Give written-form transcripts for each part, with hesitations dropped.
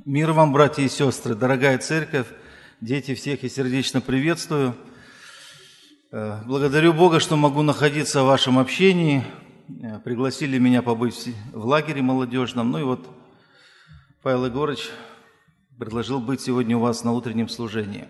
Мир вам, братья и сестры, дорогая церковь, дети, всех я сердечно приветствую. Благодарю Бога, что могу находиться в вашем общении. Пригласили меня побыть в лагере молодежном. Ну и вот Павел Егорович предложил быть сегодня у вас на утреннем служении.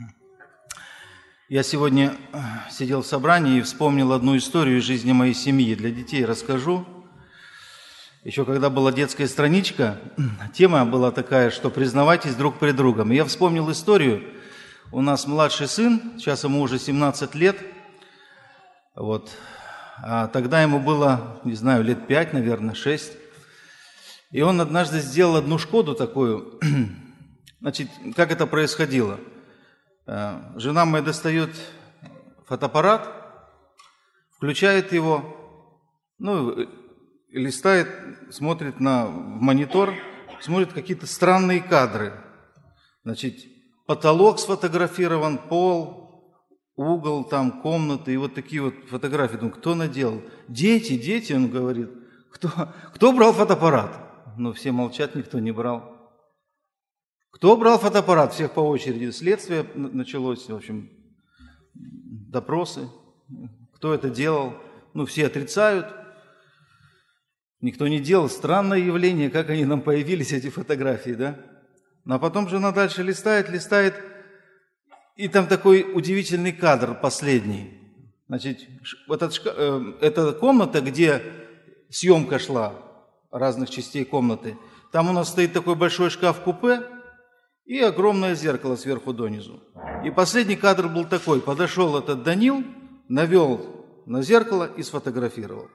Я сегодня сидел в собрании и вспомнил одну историю из жизни моей семьи. Для детей расскажу. Еще когда была детская страничка, тема была такая, что признавайтесь друг пред другом. И я вспомнил историю. У нас младший сын, сейчас ему уже 17 лет. Вот. А тогда ему было, не знаю, лет 5, наверное, 6. И он однажды сделал одну Шкоду такую. Значит, как это происходило? Жена моя достает фотоаппарат, включает его, листает, смотрит в монитор, смотрит какие-то странные кадры. Значит, потолок сфотографирован, пол, угол, там, комнаты, и вот такие вот фотографии. Думаю, кто наделал? Дети, он говорит. Кто брал фотоаппарат? Все молчат, никто не брал. Кто брал фотоаппарат? Всех по очереди. Следствие началось, в общем, допросы. Кто это делал? Все отрицают. Никто не делал. Странное явление, как они нам появились, эти фотографии, да? А потом жена дальше листает, и там такой удивительный кадр, последний. Значит, это комната, где съемка шла разных частей комнаты. Там у нас стоит такой большой шкаф-купе и огромное зеркало сверху донизу. И последний кадр был такой. Подошел этот Данил, навел на зеркало и сфотографировал.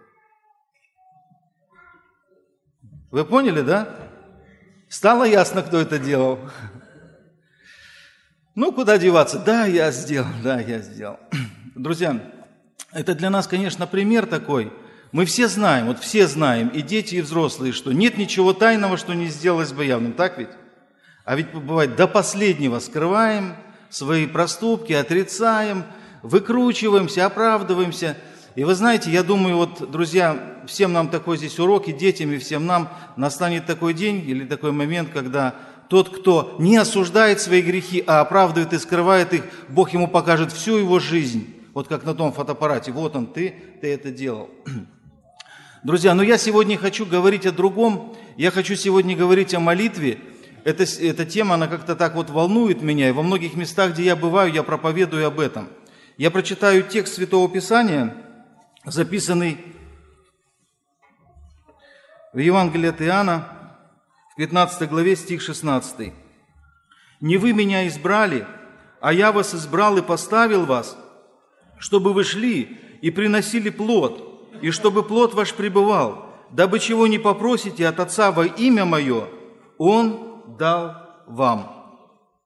Вы поняли, да? Стало ясно, кто это делал. Куда деваться? Да, я сделал. Друзья, это для нас, конечно, пример такой. Мы все знаем, и дети, и взрослые, что нет ничего тайного, что не сделалось бы явным. Так ведь? А ведь бывает, до последнего скрываем свои проступки, отрицаем, выкручиваемся, оправдываемся. И вы знаете, я думаю, друзья, всем нам такой здесь урок, и детям, и всем нам настанет такой день или такой момент, когда тот, кто не осуждает свои грехи, а оправдывает и скрывает их, Бог ему покажет всю его жизнь. Вот как на том фотоаппарате. Вот он, ты это делал. Друзья, я сегодня хочу говорить о другом. Я хочу сегодня говорить о молитве. Эта тема, она как-то так волнует меня. И во многих местах, где я бываю, я проповедую об этом. Я прочитаю текст Святого Писания, записанный в Евангелии от Иоанна, в 15 главе, стих 16. «Не вы меня избрали, а я вас избрал и поставил вас, чтобы вы шли и приносили плод, и чтобы плод ваш пребывал, дабы чего не попросите от Отца во имя Мое, Он дал вам».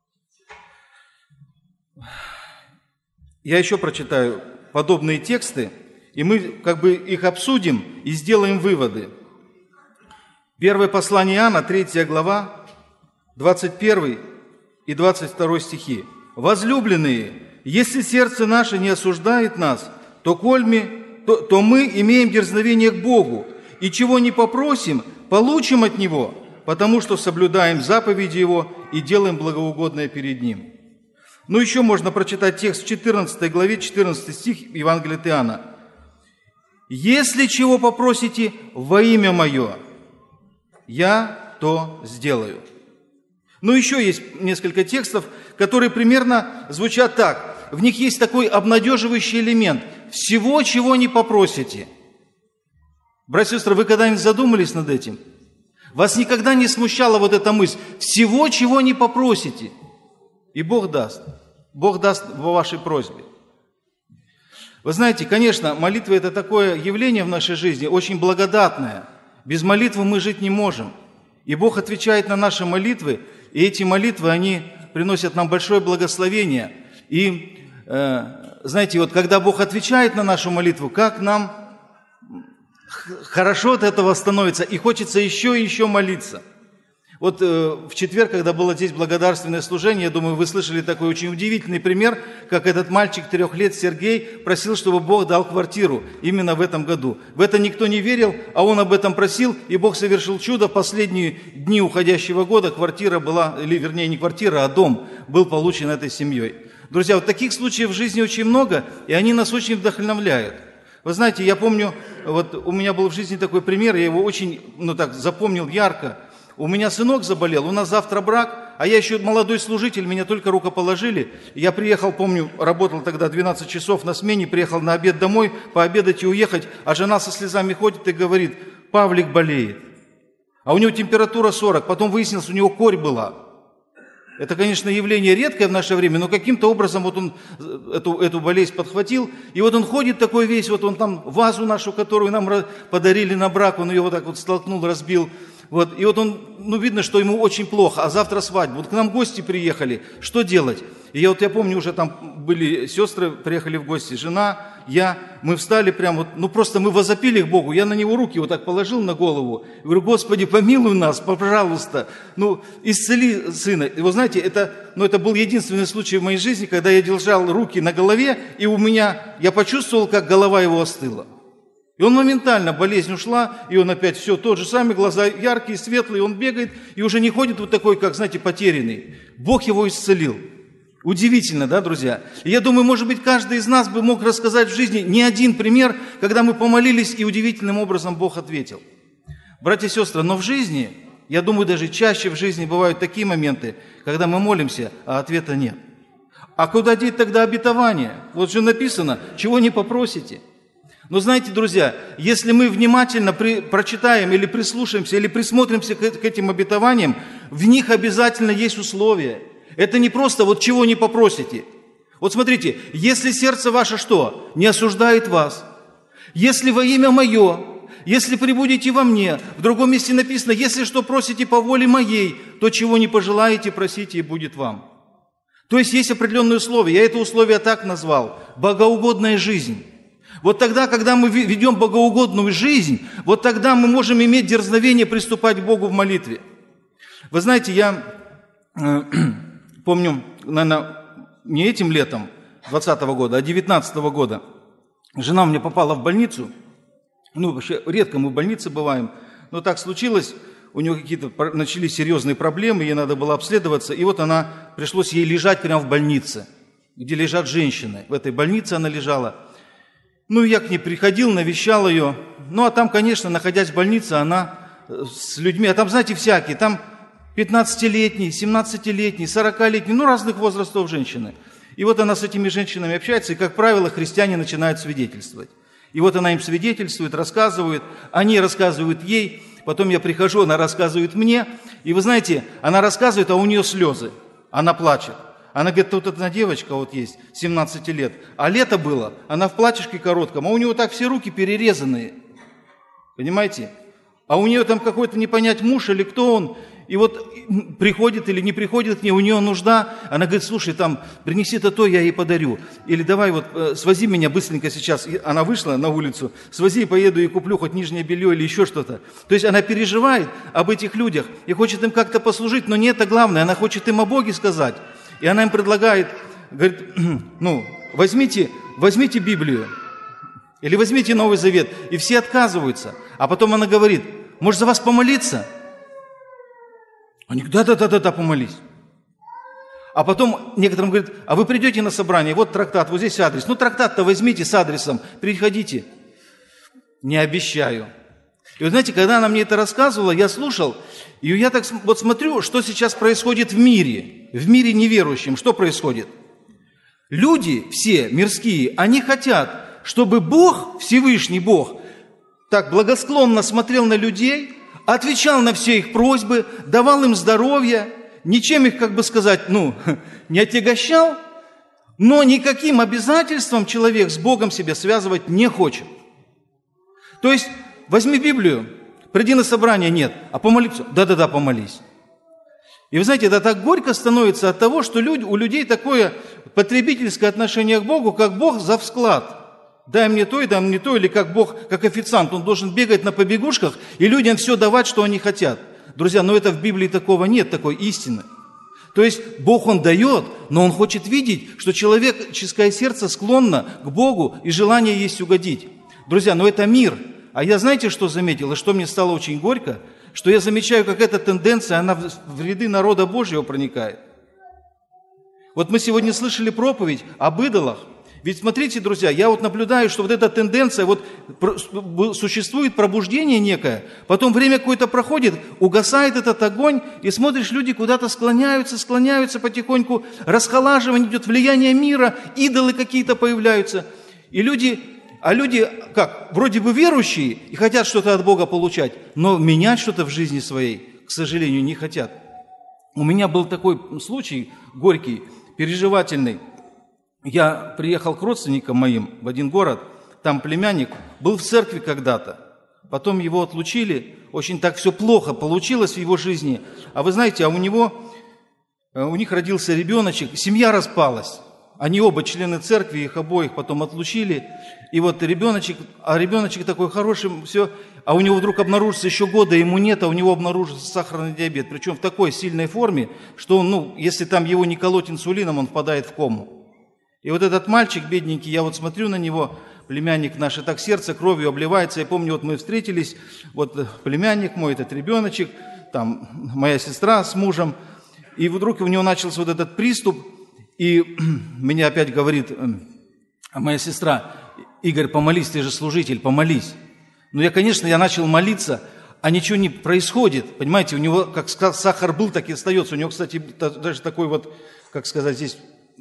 Я еще прочитаю подобные тексты, и мы их обсудим и сделаем выводы. Первое послание Иоанна, 3 глава, 21 и 22 стихи. «Возлюбленные, если сердце наше не осуждает нас, то мы имеем дерзновение к Богу, и чего не попросим, получим от Него, потому что соблюдаем заповеди Его и делаем благоугодное перед Ним». Еще можно прочитать текст в 14 главе, 14 стих Евангелия от Иоанна. «Если чего попросите во имя Мое, я то сделаю». Еще есть несколько текстов, которые примерно звучат так. В них есть такой обнадеживающий элемент. Всего, чего не попросите. Братья и сестры, вы когда-нибудь задумались над этим? Вас никогда не смущала эта мысль? Всего, чего не попросите. И Бог даст. Бог даст по вашей просьбе. Вы знаете, конечно, молитва – это такое явление в нашей жизни, очень благодатное. Без молитвы мы жить не можем. И Бог отвечает на наши молитвы, и эти молитвы, они приносят нам большое благословение. И, знаете, когда Бог отвечает на нашу молитву, как нам хорошо от этого становится, и хочется еще и еще молиться. Вот в четверг, когда было здесь благодарственное служение, я думаю, вы слышали такой очень удивительный пример, как этот мальчик 3 лет, Сергей, просил, чтобы Бог дал квартиру именно в этом году. В это никто не верил, а он об этом просил, и Бог совершил чудо. В последние дни уходящего года квартира была, или вернее не квартира, а дом был получен этой семьей. Друзья, вот таких случаев в жизни очень много, и они нас очень вдохновляют. Вы знаете, я помню, вот у меня был в жизни такой пример, я его очень, запомнил ярко. У меня сынок заболел, у нас завтра брак, а я еще молодой служитель, меня только рукоположили. Я приехал, помню, работал тогда 12 часов на смене, приехал на обед домой, пообедать и уехать, а жена со слезами ходит и говорит: Павлик болеет. А у него температура 40, потом выяснилось, у него корь была. Это, конечно, явление редкое в наше время, но каким-то образом вот он эту болезнь подхватил, и вот он ходит такой весь, вот он там вазу нашу, которую нам подарили на брак, он ее вот так вот столкнул, разбил. Вот, и вот он, видно, что ему очень плохо, а завтра свадьба. Вот к нам гости приехали, что делать? И я помню, уже там были сестры, приехали в гости, жена, я, мы встали прямо, просто мы возопили к Богу, я на него руки вот так положил на голову, и говорю: Господи, помилуй нас, пожалуйста, исцели сына. И вы знаете, это был единственный случай в моей жизни, когда я держал руки на голове, и я почувствовал, как голова его остыла. И он моментально, болезнь ушла, и он опять все тот же самый, глаза яркие, светлые, он бегает, и уже не ходит вот такой, как, знаете, потерянный. Бог его исцелил. Удивительно, да, друзья? И я думаю, может быть, каждый из нас бы мог рассказать в жизни не один пример, когда мы помолились, и удивительным образом Бог ответил. Братья и сестры, но в жизни, я думаю, даже чаще в жизни бывают такие моменты, когда мы молимся, а ответа нет. А куда деть тогда обетование? Вот же написано: чего не попросите. Но знаете, друзья, если мы внимательно прочитаем или прислушаемся, или присмотримся к этим обетованиям, в них обязательно есть условия. Это не просто вот чего не попросите. Вот смотрите, если сердце ваше что? Не осуждает вас. Если во имя мое, если пребудете во мне, в другом месте написано: если что просите по воле моей, то чего не пожелаете, просите, и будет вам. То есть определенные условия. Я это условие так назвал: богоугодная жизнь. Вот тогда, когда мы ведем богоугодную жизнь, вот тогда мы можем иметь дерзновение приступать к Богу в молитве. Вы знаете, я помню, наверное, не этим летом 2020 года, а 2019 года, жена у меня попала в больницу. Вообще, редко мы в больнице бываем, но так случилось, у нее какие-то начались серьезные проблемы, ей надо было обследоваться, и вот пришлось ей лежать прямо в больнице, где лежат женщины. В этой больнице она лежала. Я к ней приходил, навещал ее. А там, конечно, находясь в больнице, она с людьми, а там, знаете, всякие, там 15-летние, 17-летние, 40-летние, разных возрастов женщины. И вот она с этими женщинами общается, и, как правило, христиане начинают свидетельствовать. И вот она им свидетельствует, рассказывает, они рассказывают ей, потом я прихожу, она рассказывает мне, и вы знаете, она рассказывает, а у нее слезы, она плачет. Она говорит: вот одна девочка вот есть, 17 лет, а лето было, она в платьишке коротком, а у нее так все руки перерезанные, понимаете? А у нее там какой-то не понять муж или кто он, и вот приходит или не приходит к ней, у нее нужда, она говорит: слушай, там, принеси-то то, я ей подарю, или давай вот свози меня быстренько сейчас, и она вышла на улицу, свози, поеду и куплю хоть нижнее белье или еще что-то. То есть она переживает об этих людях и хочет им как-то послужить, но не это главное, она хочет им о Боге сказать. И она им предлагает, говорит: возьмите Библию или возьмите Новый Завет. И все отказываются. А потом она говорит: может, за вас помолиться? Они говорят: да, помолись. А потом некоторым говорит: а вы придете на собрание, вот трактат, вот здесь адрес. Трактат-то возьмите с адресом, приходите. Не обещаю. И вы знаете, когда она мне это рассказывала, я слушал, и я так вот смотрю, что сейчас происходит в мире неверующем, что происходит. Люди все мирские, они хотят, чтобы Бог, Всевышний Бог, так благосклонно смотрел на людей, отвечал на все их просьбы, давал им здоровье, ничем их, не отягощал, но никаким обязательством человек с Богом себя связывать не хочет. То есть, возьми Библию, приди на собрание, нет, а помолиться, да, помолись. И вы знаете, это так горько становится от того, что у людей такое потребительское отношение к Богу, как Бог завсклад. Дай мне то, или как Бог, как официант, он должен бегать на побегушках и людям все давать, что они хотят. Друзья, но это в Библии такого нет, такой истины. То есть Бог, Он дает, но Он хочет видеть, что человеческое сердце склонно к Богу и желание есть угодить. Друзья, но это мир. А я знаете, что заметил, и что мне стало очень горько? Что я замечаю, как эта тенденция, она в ряды народа Божьего проникает. Вот мы сегодня слышали проповедь об идолах. Ведь смотрите, друзья, я вот наблюдаю, что вот эта тенденция, вот существует пробуждение некое, потом время какое-то проходит, угасает этот огонь, и смотришь, люди куда-то склоняются потихоньку, расхолаживание идет, влияние мира, идолы какие-то появляются. И люди как, вроде бы верующие и хотят что-то от Бога получать, но менять что-то в жизни своей, к сожалению, не хотят. У меня был такой случай горький, переживательный. Я приехал к родственникам моим в один город, там племянник был в церкви когда-то, потом его отлучили, очень так все плохо получилось в его жизни. А вы знаете, у них родился ребеночек, семья распалась. Они оба члены церкви, их обоих потом отлучили. И вот ребеночек такой хороший, все, а у него вдруг обнаружится еще года, ему нет, а у него обнаружится сахарный диабет. Причем в такой сильной форме, что он, если там его не колоть инсулином, он впадает в кому. И вот этот мальчик бедненький, я вот смотрю на него, племянник наш, и так сердце кровью обливается. Я помню, вот мы встретились, вот племянник мой, этот ребеночек, там моя сестра с мужем, и вдруг у него начался вот этот приступ, и мне опять говорит моя сестра: Игорь, помолись, ты же служитель, помолись. Ну, я начал молиться, а ничего не происходит, понимаете, у него, как сахар был, так и остается. У него, кстати, даже такой вот, как сказать, здесь...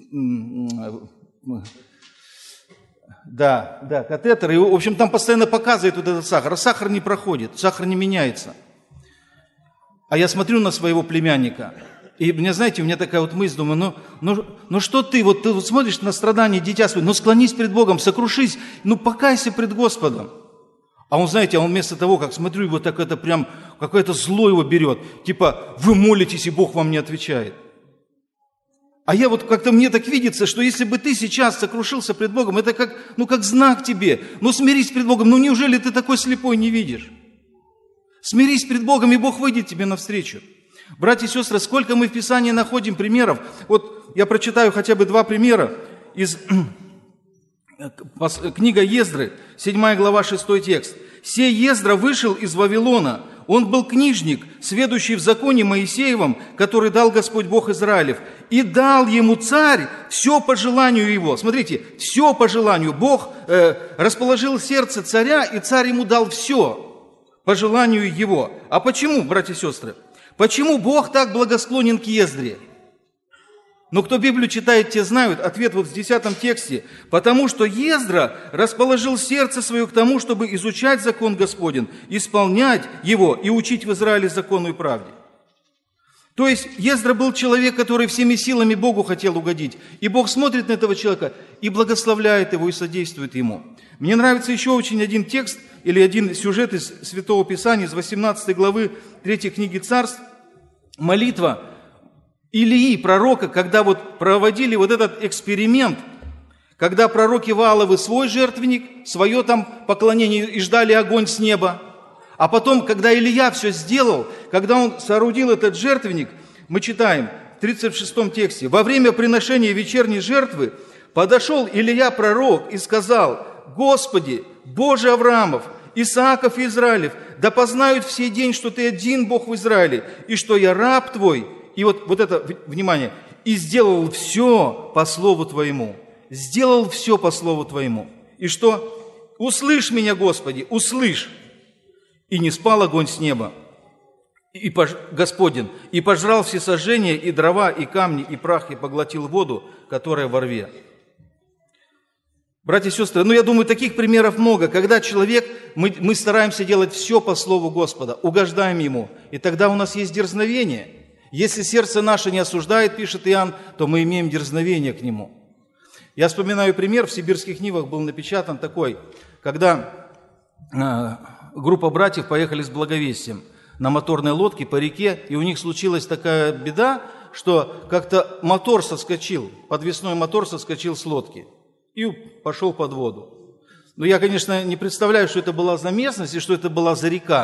Да, катетер. И, в общем, там постоянно показывает вот этот сахар. А сахар не проходит, сахар не меняется. А я смотрю на своего племянника, и мне, знаете, у меня такая вот мысль, думаю, ну что ты вот смотришь на страдания дитя свое, склонись перед Богом, сокрушись, покайся пред Господом. А он, знаете, вместо того, как смотрю, его так это прям, какое-то зло его берет, типа, вы молитесь, и Бог вам не отвечает. А я вот как-то, мне так видится, что если бы ты сейчас сокрушился пред Богом, это как знак тебе. Смирись пред Богом, неужели ты такой слепой не видишь? Смирись пред Богом, и Бог выйдет тебе навстречу. Братья и сестры, сколько мы в Писании находим примеров. Вот я прочитаю хотя бы 2 примера из книга Ездры, 7 глава, 6 текст. «Сей Ездра вышел из Вавилона. Он был книжник, сведущий в законе Моисеевом, который дал Господь Бог Израилев. И дал ему царь все по желанию его». Смотрите, все по желанию. Бог расположил сердце царя, и царь ему дал все по желанию его. А почему, братья и сестры? Почему Бог так благосклонен к Ездре? Кто Библию читает, те знают. Ответ вот в 10 тексте. «Потому что Ездра расположил сердце свое к тому, чтобы изучать закон Господень, исполнять его и учить в Израиле закону и правде». То есть Ездра был человек, который всеми силами Богу хотел угодить. И Бог смотрит на этого человека и благословляет его и содействует ему. Мне нравится еще очень один текст или один сюжет из Святого Писания, из 18 главы 3 книги Царств. Молитва Илии, пророка, когда вот проводили вот этот эксперимент, когда пророки Вааловы свой жертвенник, свое там поклонение и ждали огонь с неба. А потом, когда Илия все сделал, когда он соорудил этот жертвенник, мы читаем в 36 тексте: «Во время приношения вечерней жертвы подошел Илия пророк и сказал: Господи, Боже Авраамов, Исааков и Израилев, да познают в сей день, что Ты один Бог в Израиле, и что я раб Твой». И вот это, внимание, «и сделал все по слову Твоему». Сделал все по слову Твоему. И что? «Услышь меня, Господи, услышь». И не спал огонь с неба, Господень, и пожрал все сожжения, и дрова, и камни, и прах, и поглотил воду, которая во рве. Братья и сестры, я думаю, таких примеров много, когда человек, мы стараемся делать все по слову Господа, угождаем Ему, и тогда у нас есть дерзновение. Если сердце наше не осуждает, пишет Иоанн, то мы имеем дерзновение к Нему. Я вспоминаю пример, в Сибирских Нивах был напечатан такой, когда группа братьев поехали с благовестием на моторной лодке по реке, и у них случилась такая беда, что как-то мотор соскочил, подвесной мотор соскочил с лодки и пошел под воду. Я, конечно, не представляю, что это была за местность и что это была за река.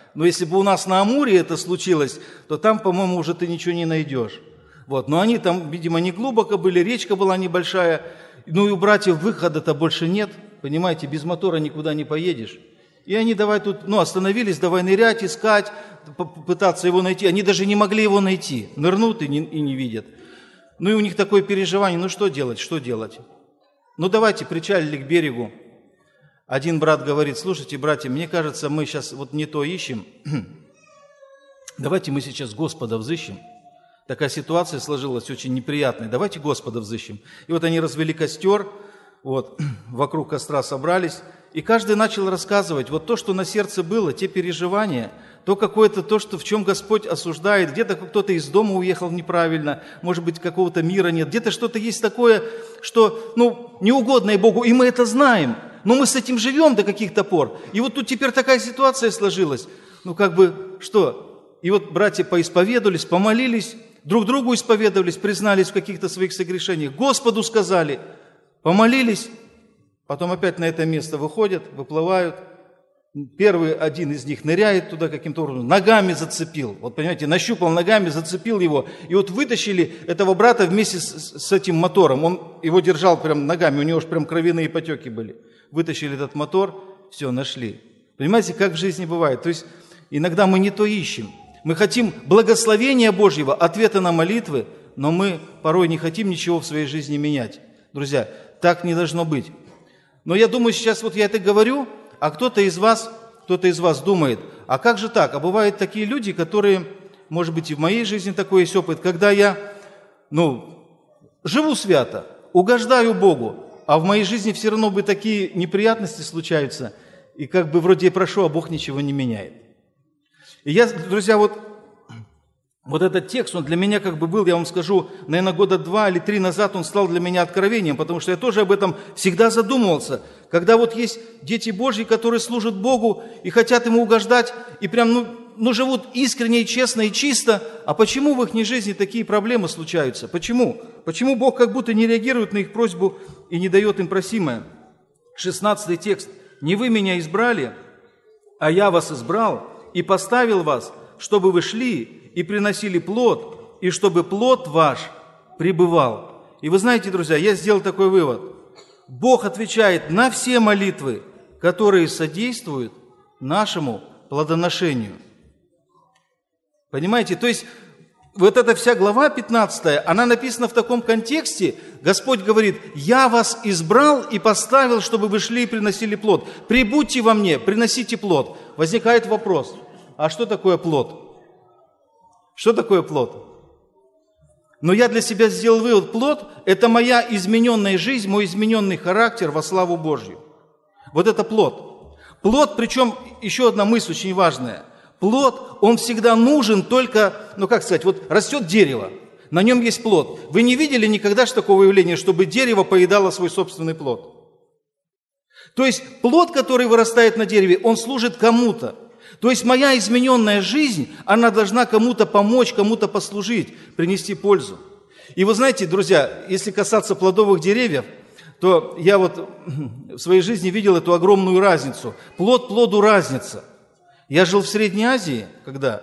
Но если бы у нас на Амуре это случилось, то там, по-моему, уже ты ничего не найдешь. Вот. Но они там, видимо, не глубоко были, речка была небольшая. Ну и у братьев выхода-то больше нет. Понимаете, без мотора никуда не поедешь. И они давай тут, остановились, давай нырять, искать, пытаться его найти. Они даже не могли его найти. Нырнут и не видят. Ну и у них такое переживание, что делать? Давайте, причалили к берегу. Один брат говорит: слушайте, братья, мне кажется, мы сейчас вот не то ищем. Давайте мы сейчас Господа взыщем. Такая ситуация сложилась очень неприятная. Давайте Господа взыщем. И вот они развели костер, вокруг костра собрались, и каждый начал рассказывать вот то, что на сердце было, те переживания, то какое-то то, что в чем Господь осуждает, где-то кто-то из дома уехал неправильно, может быть, какого-то мира нет, где-то что-то есть такое, что, неугодное Богу, и мы это знаем, но мы с этим живем до каких-то пор. И вот тут теперь такая ситуация сложилась. Что? И вот братья поисповедовались, помолились, друг другу исповедовались, признались в каких-то своих согрешениях, Господу сказали, помолились, потом опять на это место выходят, выплывают. Первый один из них ныряет туда каким-то образом, ногами зацепил. Вот понимаете, нащупал ногами, зацепил его. И вот вытащили этого брата вместе с этим мотором. Он его держал прям ногами, у него же прям кровяные потеки были. Вытащили этот мотор, все, нашли. Понимаете, как в жизни бывает. То есть иногда мы не то ищем. Мы хотим благословения Божьего, ответа на молитвы, но мы порой не хотим ничего в своей жизни менять. Друзья, так не должно быть. Но я думаю, сейчас я это говорю, а кто-то из вас думает, а как же так? А бывают такие люди, которые, может быть, и в моей жизни такой есть опыт, когда я, живу свято, угождаю Богу, а в моей жизни все равно такие неприятности случаются, и вроде и прошу, а Бог ничего не меняет. И я, друзья, вот этот текст, он для меня был, я вам скажу, наверное, года 2 или 3 назад он стал для меня откровением, потому что я тоже об этом всегда задумывался. Когда есть дети Божьи, которые служат Богу и хотят Ему угождать, и прям, живут искренне, и честно, и чисто, а почему в их жизни такие проблемы случаются? Почему? Почему Бог как будто не реагирует на их просьбу и не дает им просимое? 16 текст. «Не вы меня избрали, а я вас избрал и поставил вас, чтобы вы шли и приносили плод, и чтобы плод ваш пребывал». И вы знаете, друзья, я сделал такой вывод. Бог отвечает на все молитвы, которые содействуют нашему плодоношению. Понимаете? То есть, вот эта вся глава 15, она написана в таком контексте. Господь говорит: «Я вас избрал и поставил, чтобы вы шли и приносили плод. Прибудьте во мне, приносите плод». Возникает вопрос: а что такое плод? Что такое плод? Но я для себя сделал вывод: плод – это моя измененная жизнь, мой измененный характер во славу Божью. Вот это плод. Плод, причем еще одна мысль очень важная. Плод, он всегда нужен только, растет дерево, на нем есть плод. Вы не видели никогда такого явления, чтобы дерево поедало свой собственный плод? То есть плод, который вырастает на дереве, он служит кому-то. То есть моя измененная жизнь, она должна кому-то помочь, кому-то послужить, принести пользу. И вы знаете, друзья, если касаться плодовых деревьев, то я в своей жизни видел эту огромную разницу. Плод плоду разница. Я жил в Средней Азии, когда,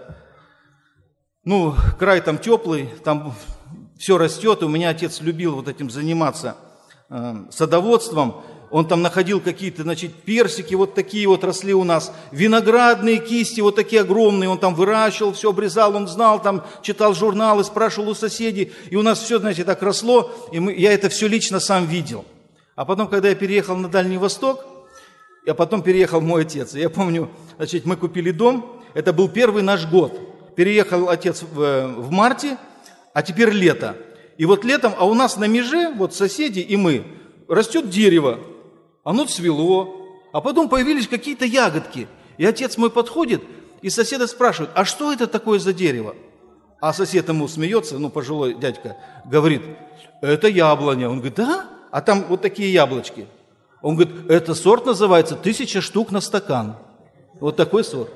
край там теплый, там все растет, и у меня отец любил этим заниматься, садоводством. Он там находил какие-то, персики такие росли у нас, виноградные кисти такие огромные, он там выращивал, все обрезал, он знал, там читал журналы, спрашивал у соседей, и у нас все, так росло, и я это все лично сам видел. А потом, когда я переехал на Дальний Восток, а потом переехал мой отец, и я помню, мы купили дом, это был первый наш год, переехал отец в марте, а теперь лето. И летом, а у нас на меже, соседи и мы, растет дерево, оно цвело, а потом появились какие-то ягодки. И отец мой подходит, и соседа спрашивает: а что это такое за дерево? А сосед ему смеется, пожилой дядька, говорит: это яблоня. Он говорит: да? А там такие яблочки. Он говорит: это сорт называется 1000 штук на стакан. Вот такой сорт.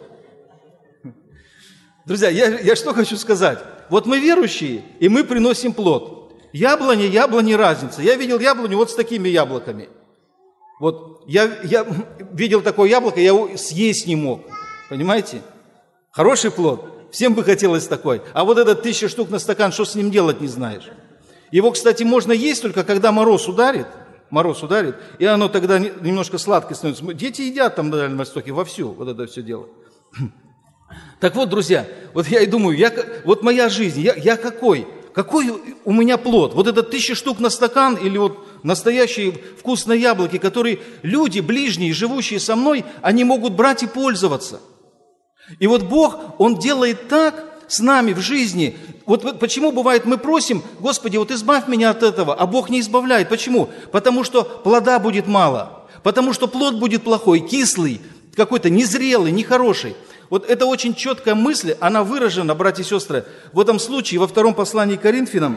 Друзья, я что хочу сказать? Мы верующие, и мы приносим плод. Яблони разница. Я видел яблоню с такими яблоками. Я видел такое яблоко, я его съесть не мог. Понимаете? Хороший плод. Всем бы хотелось такой. А вот этот 1000 штук на стакан, что с ним делать, не знаешь. Его, кстати, можно есть только когда мороз ударит, и оно тогда немножко сладкое становится. Дети едят там на Дальнем Востоке вовсю вот это все дело. Так вот, друзья, вот я и думаю, вот моя жизнь, я какой у меня плод? Вот этот 1000 штук на стакан или вот настоящие вкусные яблоки, которые люди, ближние, живущие со мной, они могут брать и пользоваться. И вот Бог, Он делает так с нами в жизни. Вот почему бывает, мы просим, Господи, вот избавь меня от этого, а Бог не избавляет. Почему? Потому что плода будет мало, потому что плод будет плохой, кислый, какой-то незрелый, нехороший. Вот это очень четкая мысль, она выражена, братья и сестры, в этом случае во втором послании к Коринфянам,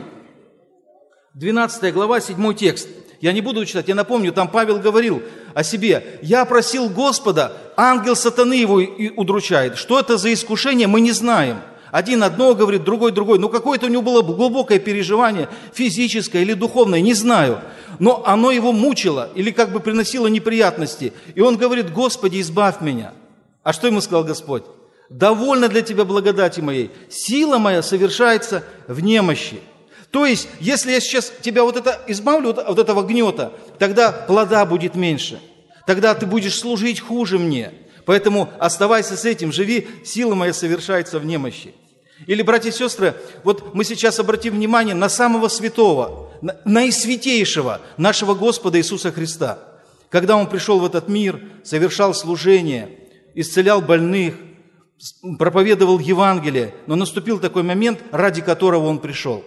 12 глава, 7 текст. Я не буду читать, я напомню, там Павел говорил о себе. «Я просил Господа, ангел сатаны его и удручает». Что это за искушение, мы не знаем. Один одно говорит, другой другое. Но какое-то у него было глубокое переживание, физическое или духовное, не знаю. Но оно его мучило или как бы приносило неприятности. И он говорит: «Господи, избавь меня». А что ему сказал Господь? «Довольно для тебя благодати моей, сила моя совершается в немощи». То есть, если я сейчас тебя вот это избавлю от этого гнета, тогда плода будет меньше. Тогда ты будешь служить хуже мне. Поэтому оставайся с этим, живи, сила моя совершается в немощи. Или, братья и сестры, вот мы сейчас обратим внимание на самого святого, наисвятейшего нашего Господа Иисуса Христа. Когда Он пришел в этот мир, совершал служение, исцелял больных, проповедовал Евангелие, но наступил такой момент, ради которого Он пришел.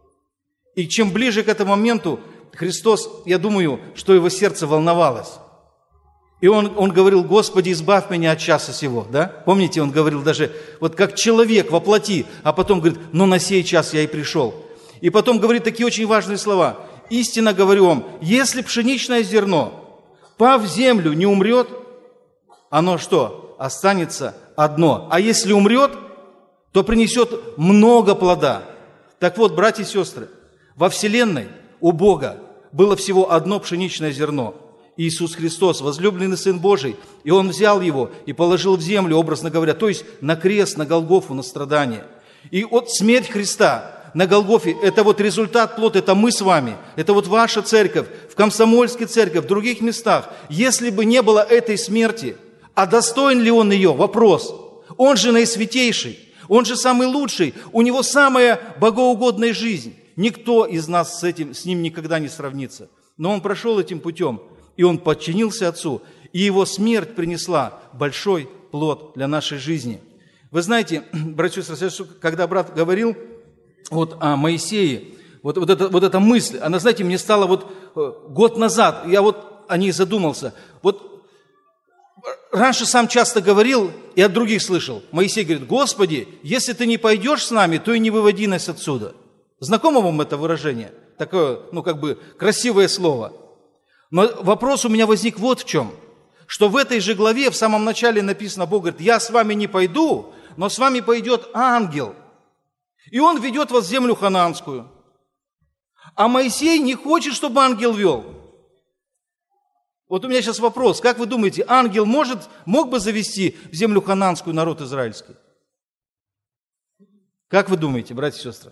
И чем ближе к этому моменту, Христос, я думаю, что Его сердце волновалось. И он говорил: «Господи, избавь меня от часа сего». Да? Помните, Он говорил даже, вот как человек во плоти, а потом говорит: «Но на сей час я и пришел». И потом говорит такие очень важные слова: «Истинно говорю вам, если пшеничное зерно, пав в землю, не умрет, оно что? Останется одно. А если умрет, то принесет много плода». Так вот, братья и сестры, во вселенной у Бога было всего одно пшеничное зерно – Иисус Христос, возлюбленный Сын Божий, и Он взял его и положил в землю, образно говоря, то есть на крест, на Голгофу, на страдание. И вот смерть Христа на Голгофе – это вот результат, плод, это мы с вами, это вот ваша церковь, в Комсомольской церкви, в других местах. Если бы не было этой смерти, а достоин ли Он ее? Вопрос. Он же наисвятейший, Он же самый лучший, у Него самая богоугодная жизнь. Никто из нас с Ним никогда не сравнится. Но Он прошел этим путем. И Он подчинился Отцу, и Его смерть принесла большой плод для нашей жизни. Вы знаете, братья и сестры, когда брат говорил вот о Моисее, вот эта мысль, она, знаете, мне стала вот год назад, я вот о ней задумался. Вот раньше сам часто говорил и от других слышал. Моисей говорит: «Господи, если Ты не пойдешь с нами, то и не выводи нас отсюда». Знакомо вам это выражение? Такое, красивое слово. Но вопрос у меня возник вот в чем, что в этой же главе в самом начале написано, Бог говорит: «Я с вами не пойду, но с вами пойдет ангел, и он ведет вас в землю ханаанскую». А Моисей не хочет, чтобы ангел вел. Вот у меня сейчас вопрос: как вы думаете, ангел мог бы завести в землю ханаанскую народ израильский? Как вы думаете, братья и сестры?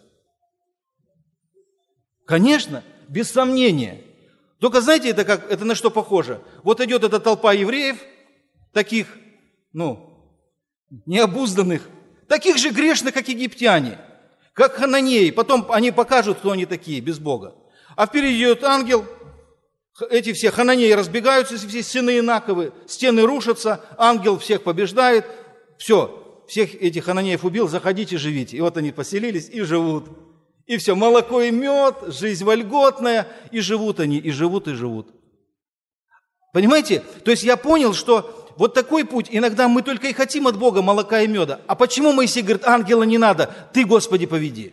Конечно, без сомнения. Только знаете, это на что похоже? Вот идет эта толпа евреев, таких, необузданных, таких же грешных, как египтяне, как хананеи. Потом они покажут, кто они такие, без Бога. А впереди идет ангел, эти все хананеи разбегаются, все стены инаковы, стены рушатся, ангел всех побеждает. Все, всех этих хананеев убил, заходите, живите. И вот они поселились и живут. И все, молоко и мед, жизнь вольготная, и живут они, и живут, и живут. Понимаете? То есть я понял, что вот такой путь, иногда мы только и хотим от Бога молока и меда. А почему Моисей говорит: ангела не надо, Ты, Господи, поведи?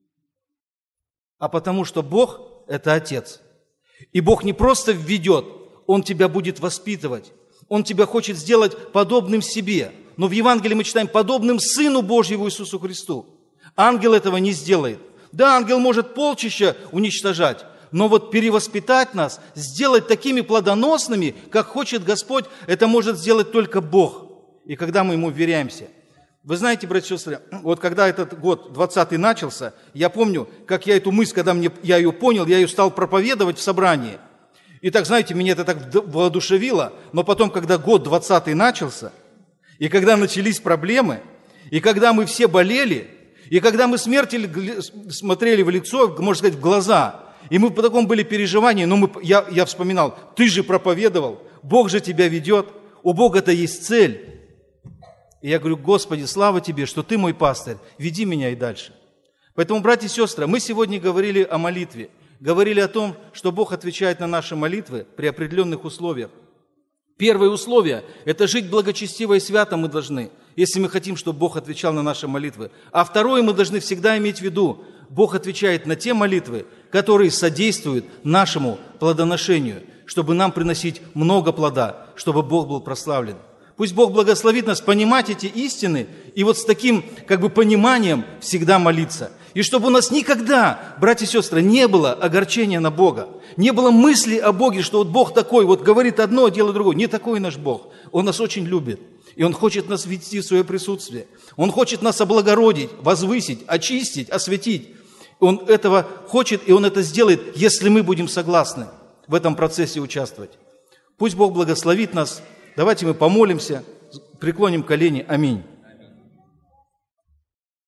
А потому что Бог – это Отец. И Бог не просто введет, Он тебя будет воспитывать. Он тебя хочет сделать подобным себе. Но в Евангелии мы читаем: подобным Сыну Божьему Иисусу Христу. Ангел этого не сделает. Да, ангел может полчища уничтожать, но вот перевоспитать нас, сделать такими плодоносными, как хочет Господь, это может сделать только Бог. И когда мы Ему вверяемся. Вы знаете, братья и сестры, вот когда этот год 20-й начался, я помню, как я эту мысль, когда я ее понял, я ее стал проповедовать в собрании. И так, знаете, меня это так воодушевило, но потом, когда год 20-й начался, и когда начались проблемы, и когда мы все болели, и когда мы смерти смотрели в лицо, можно сказать, в глаза, и мы по такому были переживании, но я вспоминал, ты же проповедовал, Бог же тебя ведет, у Бога-то есть цель. И я говорю, Господи, слава Тебе, что Ты мой пастырь, веди меня и дальше. Поэтому, братья и сестры, мы сегодня говорили о молитве, говорили о том, что Бог отвечает на наши молитвы при определенных условиях. Первое условие – это жить благочестиво и свято мы должны, если мы хотим, чтобы Бог отвечал на наши молитвы. А второе, мы должны всегда иметь в виду, Бог отвечает на те молитвы, которые содействуют нашему плодоношению, чтобы нам приносить много плода, чтобы Бог был прославлен. Пусть Бог благословит нас понимать эти истины и вот с таким пониманием всегда молиться. И чтобы у нас никогда, братья и сестры, не было огорчения на Бога, не было мысли о Боге, что вот Бог такой, вот говорит одно, а делает другое. Не такой наш Бог. Он нас очень любит. И Он хочет нас ввести в свое присутствие. Он хочет нас облагородить, возвысить, очистить, осветить. Он этого хочет, и Он это сделает, если мы будем согласны в этом процессе участвовать. Пусть Бог благословит нас. Давайте мы помолимся, преклоним колени. Аминь.